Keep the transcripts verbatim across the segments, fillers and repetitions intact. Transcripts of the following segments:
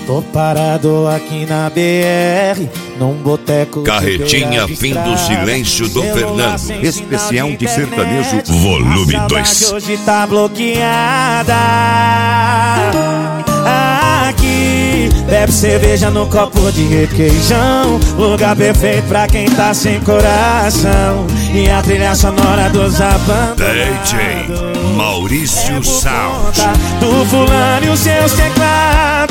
Tô parado aqui na B R, num boteco. Carretinha fim do silêncio do Fernando. Especial de sertanejo volume dois. Hoje tá bloqueada. Aqui bebe cerveja no copo de requeijão, lugar perfeito pra quem tá sem coração. E a trilha sonora dos abandonados, D J Maurício Sound, do fulano e os seus teclados.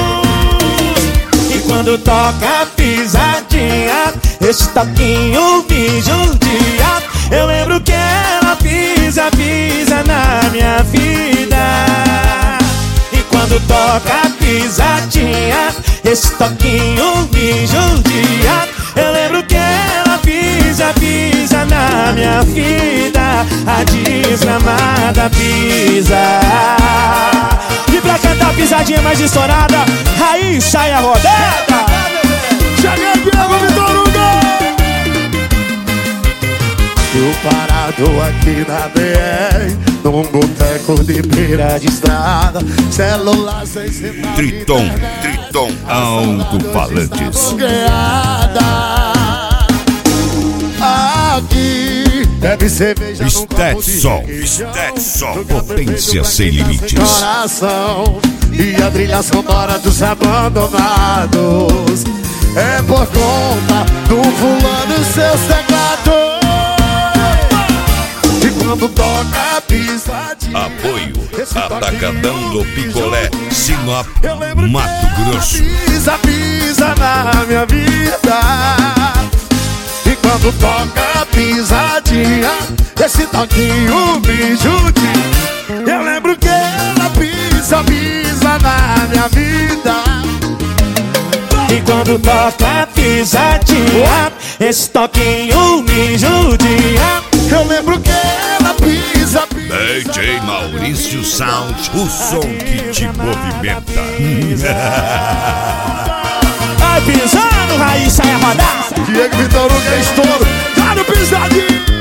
E quando toca pisadinha, esse toquinho me judia. Eu lembro que ela pisa, pisa na minha vida. E quando toca pisadinha, esse toquinho me judia. Eu lembro que ela pisa, pisa na minha vida. A desgramada pisa. E pra cantar pisadinha mais estourada, aí sai a rodada. Cheguei, Diego Vitor Hugo! Eu parado aqui na B R, num boteco de beira de estrada, celular sem sinal. Triton, Triton Alto-Falantes. Aqui bebe cerveja no copo de Stetson, requeijão, Stetson, potência sem limites. Coração, e a trilha sonora dos abandonados é por conta do fulano e seus teclados. E quando toca pisadinha, Apoio Atacadão do Picolé, Sinop, Mato Grosso. pisa, pisa na minha vida. E quando toca pisadinha, esse toquinho me judia. Eu lembro que ela pisa, pisa na minha vida. E quando toca pisadinha, esse toquinho me judia. Eu lembro que ela pisa, pisa. D J Maurício Sound, o som que te movimenta. Vai pisando, raiz sai a rodar. Diego Vitor Hugo é estouro. Tá no pisadinho.